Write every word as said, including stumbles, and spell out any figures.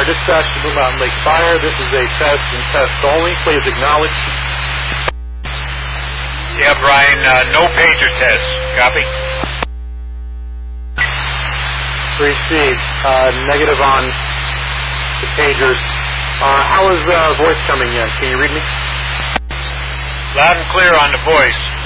dispatch to Blue Mountain Lake Fire. This is a test and test only. Please acknowledge. Yeah, Brian, uh, no pager test. Copy. Received. Uh, negative on the pagers. Uh, how is uh, voice coming in? Can you read me? Loud and clear on the voice.